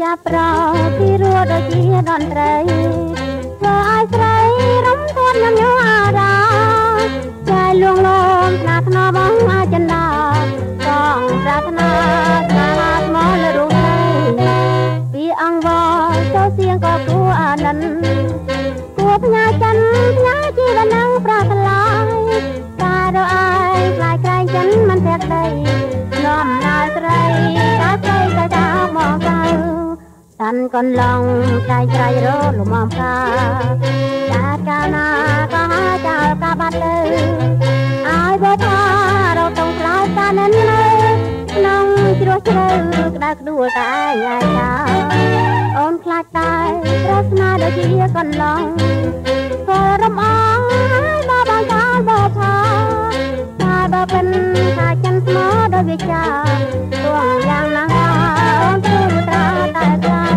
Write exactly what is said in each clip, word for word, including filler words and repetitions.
ចាប់ប្រពីរួដដូចជាតន្ត្រីធ្វើឲ្យស្រីរំភើបញញឹមអារម្មណ៍ចាយលួងលោមថ្នាថ្នមបងអាចិន្តាកងប្រាថ្នាស្នេហាស្មោះលរូបស្រីពីអង្វរចូលសៀងក៏គួរអាណិនគួរផ្ញើចិនផ្ញើជីវនឹងប្រថ្លៃតែរអើយខ្លាយក្រែងចិនមិនតែក្តីនាំដល់ស្រីតែស្រីក៏ថាមកទៅតាន់កន្លងចៃច្រៃរលំអំកាចាកាលណាក៏ហៅចោលកាបាត់ទៅឲ្យបើថារត់ต้องខ្លោចតានិននៅក្នុងជ្រោះជ្រៅក្តៅក្ដួលតែឯងចោលអូនខ្លាចតែប្រស្នាដូចជាកន្លងក៏រំអងឲ្យមកបងចោលបើថាតែបើពិនថាចិនស្មោដោយវាចាទួងយ៉ាងណាអូនធ្វើតាតែថ្លៃ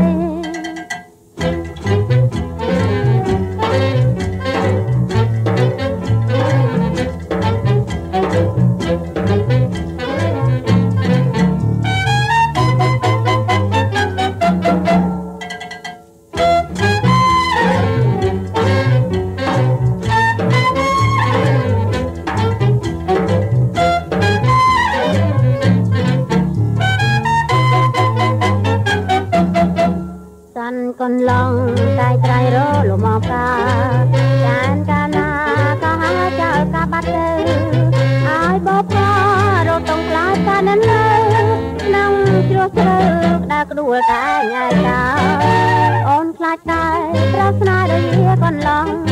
កន្លងតែត្រៃរលំអកាចានកាលណាក៏ហៅចោលកាបាត់ទៅឲ្យបបរត់ต้องខ្លាចតានិននៅក្នុងជ្រោះជ្រៅក្តៅក្ដួលតែឯងចោលអូនខ្លាចតែប្រស្នាដូចជាកន្លង